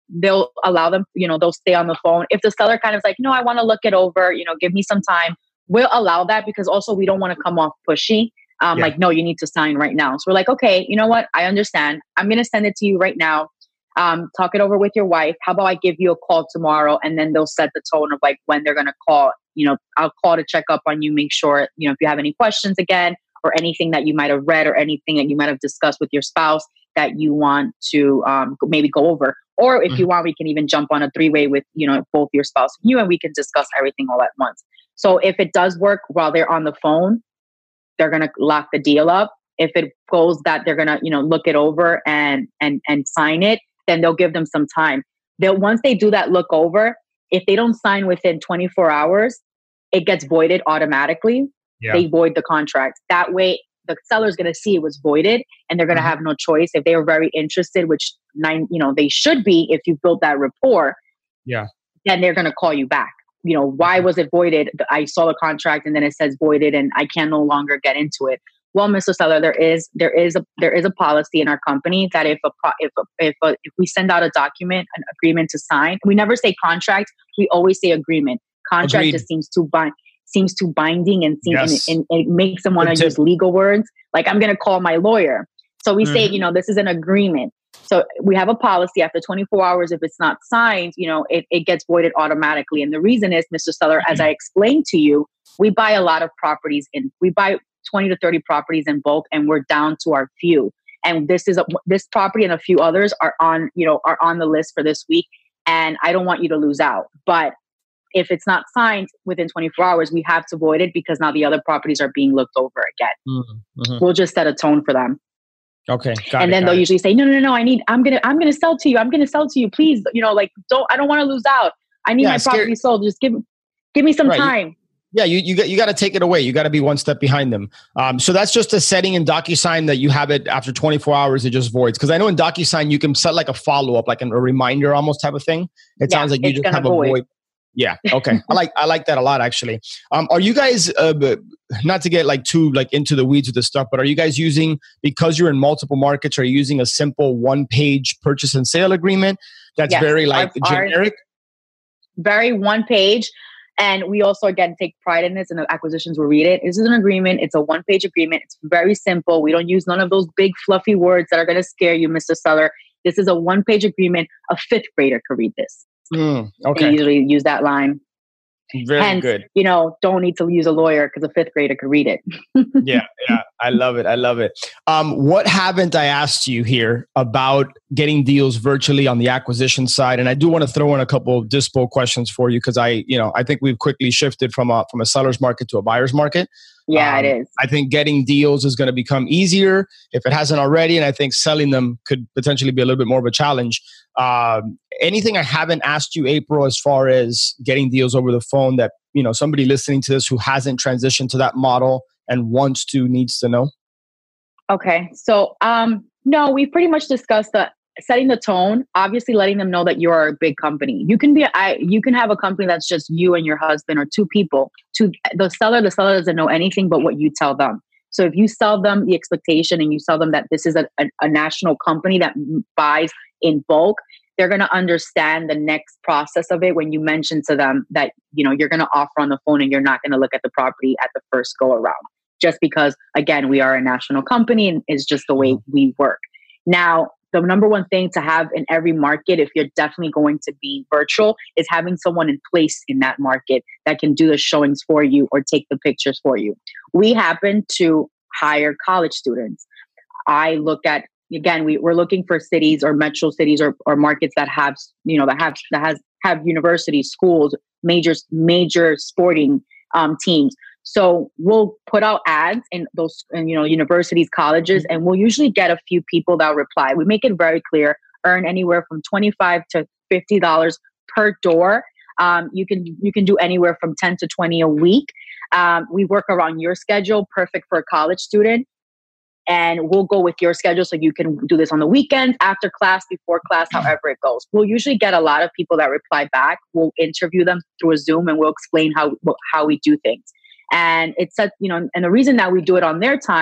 they'll allow them, you know, they'll stay on the phone. If the seller kind of is like, no, I want to look it over, you know, give me some time, we'll allow that, because also we don't want to come off pushy. Um, yeah. Like, no, you need to sign right now. So we're like, okay, you know what? I understand. I'm going to send it to you right now. Um, talk it over with your wife. How about I give you a call tomorrow? And then they'll set the tone of like when they're going to call. You know, I'll call to check up on you, make sure, you know, if you have any questions again, or anything that you might have read or anything that you might have discussed with your spouse that you want to um, maybe go over. Or if mm-hmm. you want, we can even jump on a three-way with, you know, both your spouse and you, and we can discuss everything all at once. So if it does work while they're on the phone, they're going to lock the deal up. If it goes that they're going to, you know, look it over and and and sign it, then they'll give them some time. They'll, once they do that look over, if they don't sign within twenty-four hours, it gets voided automatically. Yeah. They void the contract. That way, the seller's going to see it was voided, and they're going to mm-hmm. have no choice. If they are very interested, which nine, you know, they should be if you built that rapport.
Yeah.
Then they're going to call you back. You know, why was it voided? I saw the contract and then it says voided, and I can no longer get into it. Well, Mister Seller, there is there is a there is a policy in our company that if a if a, if a, if we send out a document, an agreement to sign, we never say contract. We always say agreement. Contract Agreed. just seems too bind seems too binding and seems yes. and, and it makes them want to use legal words. Like, I'm going to call my lawyer. So we mm-hmm. say, you know, this is an agreement. So we have a policy after twenty-four hours. If it's not signed, you know, it, it gets voided automatically. And the reason is, Mister Seller, mm-hmm. as I explained to you, we buy a lot of properties in. We buy twenty to thirty properties in bulk, and we're down to our few. And this is a, this property and a few others are on, you know, are on the list for this week. And I don't want you to lose out. But if it's not signed within twenty-four hours, we have to void it, because now the other properties are being looked over again. Mm-hmm. We'll just set a tone for them.
Okay. Got
and
it,
then they'll
it.
usually say, no, no, no, no, I need, I'm going to, I'm going to sell to you. I'm going to sell to you. Please, you know, like, don't, I don't want to lose out. I need yeah, my property sold. Just give, give me some right. time.
Yeah, you you got you got to take it away. You got to be one step behind them. Um, so that's just a setting in DocuSign that you have it after twenty-four hours. It just voids, because I know in DocuSign you can set like a follow up, like a reminder almost type of thing. It yeah, sounds like you just have void. a void. Yeah. Okay. I like I like that a lot, actually. Um, are you guys uh, not to get like too like into the weeds with this stuff, but are you guys using, because you're in multiple markets, are you using a simple one page purchase and sale agreement that's yes, very like our, generic?
Our, very one page. And we also, again, take pride in this, and the acquisitions will read it. This is an agreement. It's a one-page agreement. It's very simple. We don't use none of those big, fluffy words that are going to scare you, Mister Seller. This is a one-page agreement. A fifth grader could read this.
Mm, okay.
They usually use that line.
Very
Hence,
good.
You know, don't need to use a lawyer, because a fifth grader could read it.
yeah, yeah. I love it. I love it. Um, what haven't I asked you here about getting deals virtually on the acquisition side? And I do want to throw in a couple of dispo questions for you, because I, you know, I think we've quickly shifted from a from a seller's market to a buyer's market.
Yeah, um, it is.
I think getting deals is going to become easier if it hasn't already, and I think selling them could potentially be a little bit more of a challenge. Um, anything I haven't asked you, April, as far as getting deals over the phone that, you know, somebody listening to this who hasn't transitioned to that model and wants to, needs to know?
Okay. So, um, no, we pretty much discussed the setting the tone, obviously letting them know that you're a big company. You can be, I, you can have a company that's just you and your husband, or two people. To the seller, the seller doesn't know anything but what you tell them. So if you sell them the expectation and you sell them that this is a, a, a national company that buys in bulk, they're going to understand the next process of it when you mention to them that, you know, you're going to offer on the phone and you're not going to look at the property at the first go around. Just because, again, we are a national company and it's just the way we work. Now, the number one thing to have in every market, if you're definitely going to be virtual, is having someone in place in that market that can do the showings for you or take the pictures for you. We happen to hire college students. I look at, again, we, we're looking for cities or metro cities or, or markets that have, you know, that have, that has, have universities, schools, major, major sporting um, teams. So we'll put out ads in those, in, you know, universities, colleges, and we'll usually get a few people that reply. We make it very clear, earn anywhere from twenty-five to fifty dollars per door. Um, you can, you can do anywhere from ten to twenty a week. Um, we work around your schedule, perfect for a college student. And we'll go with your schedule so you can do this on the weekends, after class, before class, however it goes. We'll usually get a lot of people that reply back. We'll interview them through a Zoom and we'll explain how how we do things. And it's, a, you know, and the reason that we do it on their time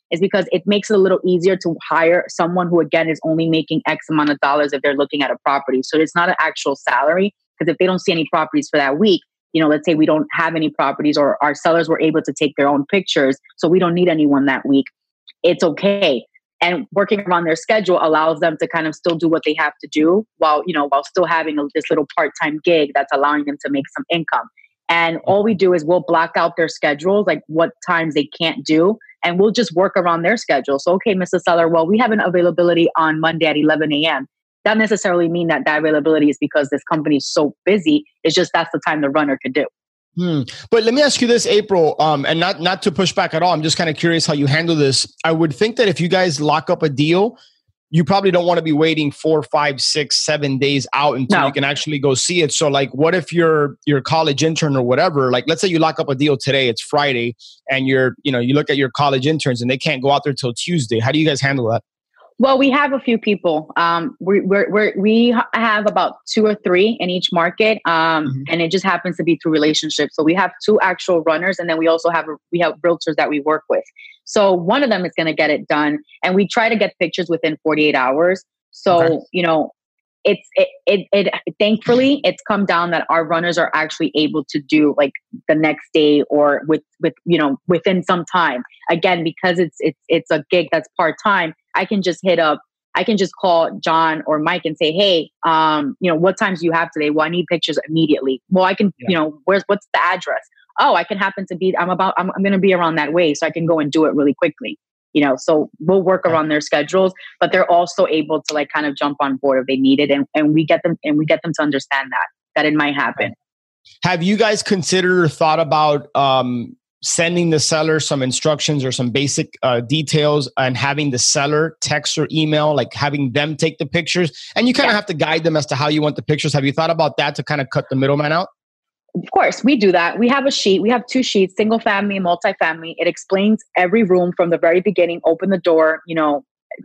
is because it makes it a little easier to hire someone who, again, is only making X amount of dollars if they're looking at a property. So it's not an actual salary, because if they don't see any properties for that week, you know, let's say we don't have any properties or our sellers were able to take their own pictures, so we don't need anyone that week, it's okay. And working around their schedule allows them to kind of still do what they have to do while, you know, while still having a, this little part-time gig that's allowing them to make some income. And all we do is we'll block out their schedules, like what times they can't do, and we'll just work around their schedule. So, okay, Mister Seller, well, we have an availability on Monday at eleven a.m. That doesn't necessarily mean that that availability is because this company is so busy. It's just that's the time the runner could do.
Hmm. But let me ask you this, April, um, and not not to push back at all. I'm just kind of curious how you handle this. I would think that if you guys lock up a deal, you probably don't want to be waiting four, five, six, seven days out until
No.
you can actually go see it. So like, what if you're your college intern or whatever, like let's say you lock up a deal today, it's Friday, and you're, you know, you look at your college interns and they can't go out there till Tuesday. How do you guys handle that?
Well, we have a few people. Um, we we're, we're, we have about two or three in each market, um, mm-hmm. and it just happens to be through relationships. So we have two actual runners, and then we also have we have realtors that we work with. So one of them is going to get it done, and we try to get pictures within forty-eight hours. So okay. you know, it's it, it it thankfully it's come down that our runners are actually able to do like the next day or with with you know within some time. Again, because it's it's it's a gig that's part time. I can just hit up, I can just call John or Mike and say, hey, um, you know, what times do you have today? Well, I need pictures immediately. Well, I can, yeah. you know, where's, what's the address? Oh, I can happen to be, I'm about, I'm, I'm going to be around that way. So I can go and do it really quickly, you know, so we'll work around their schedules, but they're also able to like kind of jump on board if they need it. And, and we get them, and we get them to understand that, that it might happen.
Have you guys considered or thought about, um, sending the seller some instructions or some basic uh, details and having the seller text or email, like having them take the pictures, and you kind of yeah. have to guide them as to how you want the pictures. Have you thought about that to kind of cut the middleman out?
Of course, we do that. We have a sheet. We have two sheets, single family and multifamily. It explains every room from the very beginning. Open the door, you know,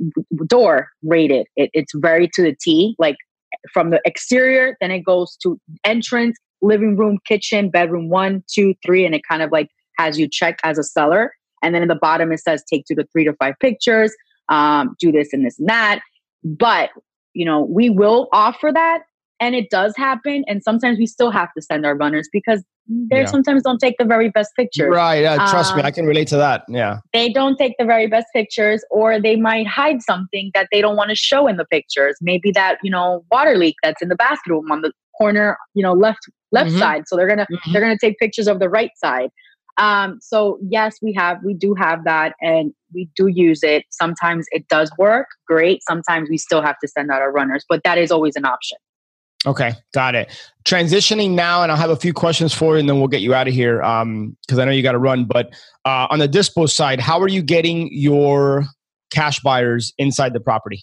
door rated. It, it's very to the T, like from the exterior, then it goes to entrance, living room, kitchen, bedroom one, two, three, and it kind of like has you check as a seller. And then in the bottom, it says take two to three to five pictures, um, do this and this and that. But, you know, we will offer that, and it does happen. And sometimes we still have to send our runners because they yeah. sometimes don't take the very best pictures.
Right. Yeah, trust
um,
me, I can relate to that. Yeah.
They don't take the very best pictures, or they might hide something that they don't want to show in the pictures. Maybe that, you know, water leak that's in the bathroom on the corner, you know, left, left mm-hmm. side. So they're going to, mm-hmm. they're going to take pictures of the right side. Um, so yes, we have, we do have that, and we do use it. Sometimes it does work great. Sometimes we still have to send out our runners, but that is always an option.
Okay. Got it. Transitioning now, and I'll have a few questions for you and then we'll get you out of here. Um, cause I know you got to run, but, uh, on the dispo side, how are you getting your cash buyers inside the property?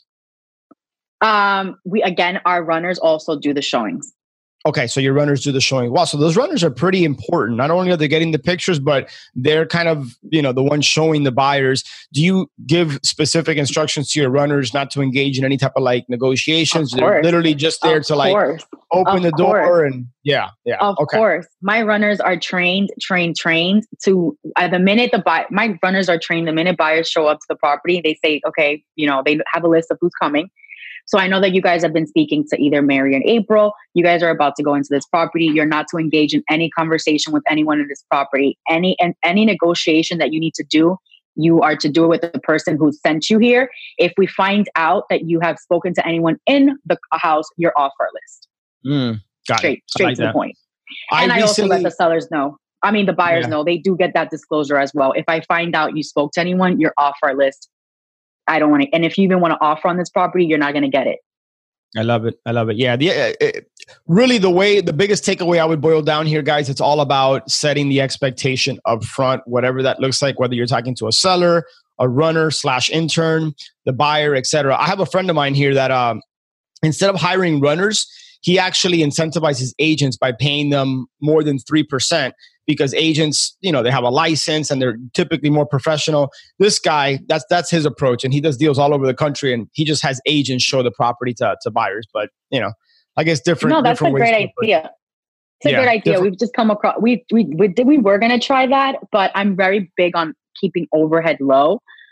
Um, we, again, our runners also do the showings.
Okay, so your runners do the showing. Wow, so those runners are pretty important. Not only are they getting the pictures, but they're kind of, you know, the ones showing the buyers. Do you give specific instructions to your runners not to engage in any type of like negotiations? They're literally just there
of
to like
course.
open
of
the door
course.
and yeah, yeah.
Of
okay.
course. My runners are trained, trained, trained to uh, the minute the buy, my runners are trained the minute buyers show up to the property, they say, okay, you know, they have a list of who's coming. So I know that you guys have been speaking to either Mary and April. You guys are about to go into this property. You're not to engage in any conversation with anyone in this property. Any and any negotiation that you need to do, you are to do it with the person who sent you here. If we find out that you have spoken to anyone in the house, you're off our list.
Mm, got
straight
it.
straight
like
to
that.
the point.
I
and
recently,
I also let the sellers know. I mean, the buyers
yeah.
know. They do get that disclosure as well. If I find out you spoke to anyone, you're off our list. I don't want to. And if you even want to offer on this property, you're not going to get it.
I love it. I love it. Yeah. The, uh, it, really the way, the biggest takeaway I would boil down here, guys, it's all about setting the expectation up front, whatever that looks like, whether you're talking to a seller, a runner slash intern, the buyer, et cetera. I have a friend of mine here that um, instead of hiring runners, he actually incentivizes agents by paying them more than three percent because agents, you know, they have a license and they're typically more professional. This guy, that's that's his approach, and he does deals all over the country, and he just has agents show the property to, to buyers. But, you know, I guess different.
No, that's
different
a great idea. It's a yeah, good idea. Different. We've just come across, we, we, we, we were going to try that, but I'm very big on keeping overhead low.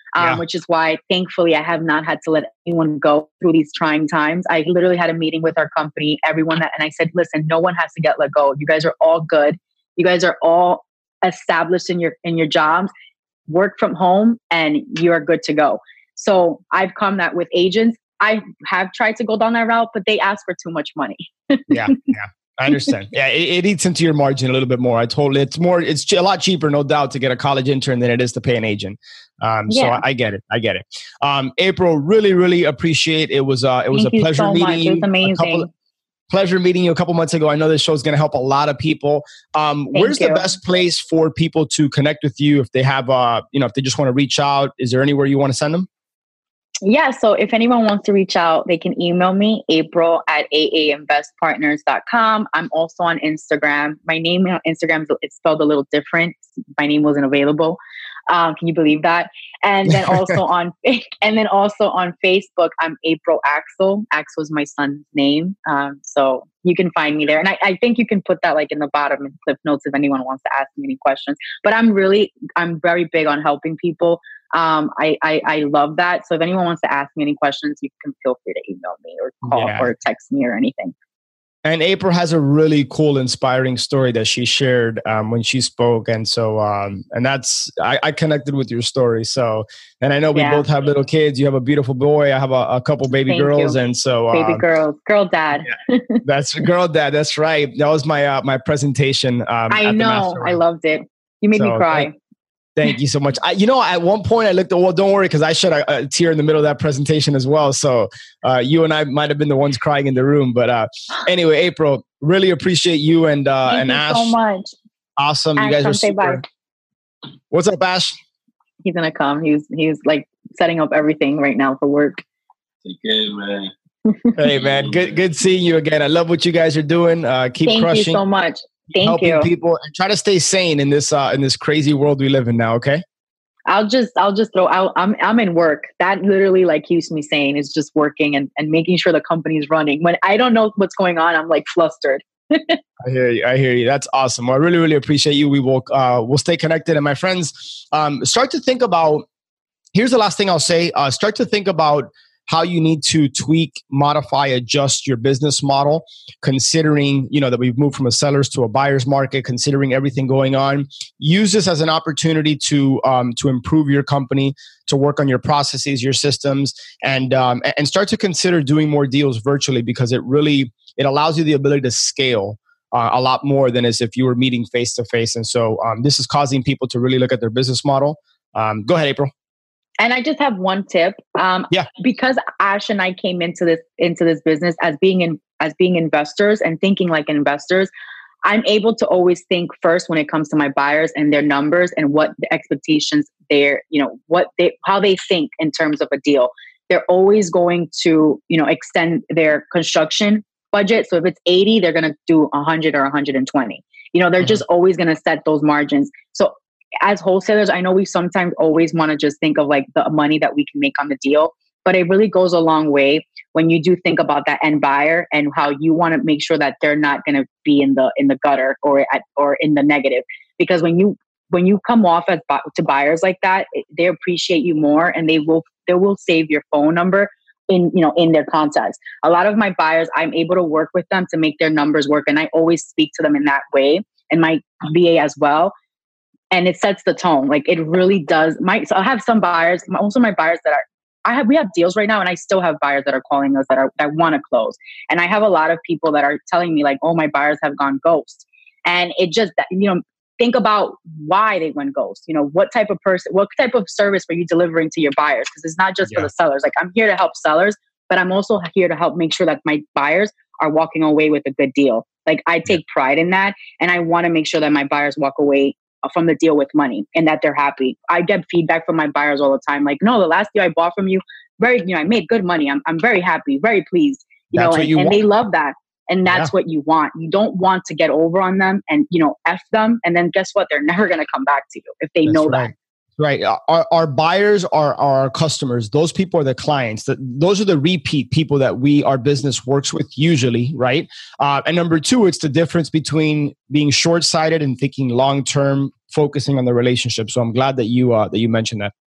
um,
Yeah.
which is why, thankfully, I have not had to let anyone go through these trying times. I literally had a meeting with our company, everyone that, and I said, listen, no one has to get let go. You guys are all good. You guys are all established in your in your jobs. Work from home, and you are good to go. So I've come that with agents. I have tried to go down that route, but they ask for too much money.
yeah, yeah. I understand. Yeah, it, it eats into your margin a little bit more. I totally, it's more, it's a lot cheaper, no doubt, to get a college intern than it is to pay an agent. Um, yeah. So I, I get it. I get it. Um, April, really, really appreciate it. It was, uh, it was
Thank
a pleasure
so
meeting
much.
you.
It was amazing.
Couple, pleasure meeting you a couple months ago. I know this show is going to help a lot of people. Um, where's
you.
the best place for people to connect with you if they have, uh, you know, if they just want to reach out? Is there anywhere you want to send them?
Yeah. So if anyone wants to reach out, they can email me, April at a a invest partners dot com. I'm also on Instagram. My name on Instagram is spelled a little different. My name wasn't available. Um, can you believe that? And then also on and then also on Facebook, I'm April Axel. Axel is my son's name. Um, so you can find me there. And I, I think you can put that like in the bottom in Cliff Notes if anyone wants to ask me any questions. But I'm really, I'm very big on helping people. Um, I, I, I love that. So if anyone wants to ask me any questions, you can feel free to email me or call yeah. or text me or anything.
And April has a really cool, inspiring story that she shared um, when she spoke. And so, um, and that's, I, I connected with your story. So, and I know we yeah. both have little kids. You have a beautiful boy. I have a, a couple baby
Thank
girls.
You.
And so,
baby
um,
girls, girl dad.
Yeah, that's girl dad. That's right. That was my, uh, my presentation. Um,
I know. I loved it. You made
so,
me cry.
Thank, Thank you so much. I, you know, at one point I looked at, well, don't worry, because I shed a, a tear in the middle of that presentation as well. So uh, you and I might have been the ones crying in the room. But uh, anyway, April, really appreciate you and uh,
Thank
and
you
Ash.
so much.
Awesome.
Ash,
you guys are
say
super.
Bye.
What's up, Ash?
He's going to come. He's, he's like setting up everything right now for work.
Take care, man.
Hey, man. Good good seeing you again. I love what you guys are doing. Uh, keep
Thank
crushing.
Thank you so much. Thank
helping
you.
people and try to stay sane in this uh, in this crazy world we live in now. Okay.
I'll just I'll just throw out I'm I'm in work. That literally like keeps me sane is just working and, and making sure the company's running. When I don't know what's going on, I'm like flustered.
I hear you. I hear you. That's awesome. Well, I really, really appreciate you. We will uh we'll stay connected. And my friends, um, start to think about, here's the last thing I'll say. Uh, start to think about how you need to tweak, modify, adjust your business model, considering, you know, that we've moved from a seller's to a buyer's market, considering everything going on. Use this as an opportunity to um, to improve your company, to work on your processes, your systems, and um, and start to consider doing more deals virtually, because it really, it allows you the ability to scale uh, a lot more than as if you were meeting face to face. And so um, this is causing people to really look at their business model. Um, go ahead, April.
And I just have one tip. Um,
yeah.
Because Ash and I came into this into this business as being in as being investors and thinking like investors, I'm able to always think first when it comes to my buyers and their numbers and what the expectations they're, you know, what they how they think in terms of a deal. They're always going to, you know, extend their construction budget. So if it's eighty, they're going to do one hundred or one hundred twenty. You know, they're mm-hmm. just always going to set those margins. So as wholesalers, I know we sometimes always want to just think of like the money that we can make on the deal, but it really goes a long way when you do think about that end buyer and how you want to make sure that they're not going to be in the in the gutter or at or in the negative. Because when you when you come off as to buyers like that, they appreciate you more, and they will they will save your phone number in you know in their contacts. A lot of my buyers, I'm able to work with them to make their numbers work, and I always speak to them in that way, and my V A as well. And it sets the tone. Like it really does. My so I have some buyers, also my buyers that are, I have, we have deals right now, and I still have buyers that are calling us that are that want to close. And I have a lot of people that are telling me like, oh, my buyers have gone ghost. And it just, you know, think about why they went ghost. You know, what type of person, what type of service are you delivering to your buyers? Because it's not just yeah. for the sellers. Like I'm here to help sellers, but I'm also here to help make sure that my buyers are walking away with a good deal. Like I take pride in that, and I want to make sure that my buyers walk away from the deal with money and that they're happy. I get feedback from my buyers all the time. Like, no, the last deal I bought from you, very, you know, I made good money. I'm I'm very happy, very pleased. You
that's
know, and,
you
and they love that. And that's yeah. what you want. You don't want to get over on them and, you know, F them. And then guess what? They're never going to come back to you if they
that's
know
right.
that.
Right. Our, our buyers are, are our customers. Those people are the clients. That those are the repeat people that we, our business works with usually. Right. Uh, and number two, it's the difference between being short-sighted and thinking long-term, focusing on the relationship. So I'm glad that you, uh, that you mentioned that.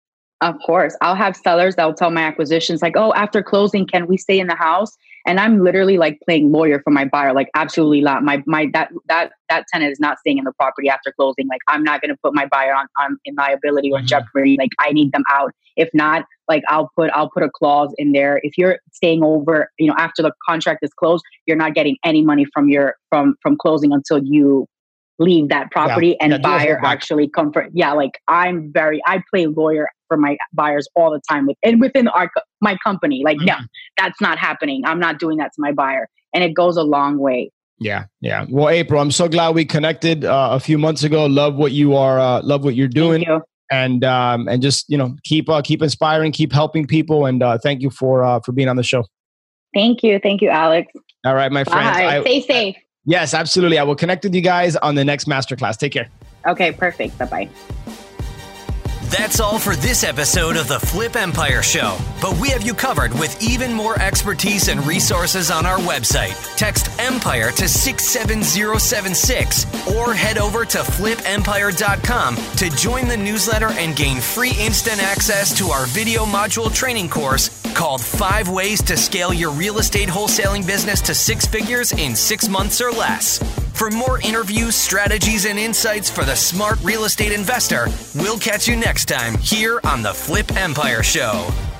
Of course. I'll have sellers that will tell my acquisitions like, oh, after closing, can we stay in the house? And I'm literally like playing lawyer for my buyer. Like, absolutely not. My my that that that tenant is not staying in the property after closing. Like, I'm not going to put my buyer on, on in liability or
Mm-hmm.
jeopardy. Like, I need them out. If not, like I'll put I'll put a clause in there. If you're staying over, you know, after the contract is closed, you're not getting any money from your from from closing until you leave that property
Yeah.
and
Yeah, do a whole
buyer
back-
actually comfort. Yeah, like I'm very I play lawyer for my buyers all the time with and within our co- my company. Like, no, that's not happening. I'm not doing that to my buyer, and it goes a long way.
Yeah, yeah. Well, April, I'm so glad we connected uh, a few months ago. Love what you are. Uh, love what you're doing.
Thank you.
And um, and just you know keep uh, keep inspiring, keep helping people, and uh, thank you for uh, for being on the show.
Thank you, thank you, Alex.
All right, my friends.
Bye.
I-
Stay safe.
yes, absolutely. I will connect with you guys on the next masterclass. Take care.
Okay, perfect. Bye bye.
That's all for this episode of the Flip Empire Show. But we have you covered with even more expertise and resources on our website. Text Empire to six seven zero seven six or head over to flip empire dot com to join the newsletter and gain free instant access to our video module training course called Five Ways to Scale Your Real Estate Wholesaling Business to Six Figures in Six Months or Less. For more interviews, strategies, and insights for the smart real estate investor, we'll catch you next time here on the Flip Empire Show.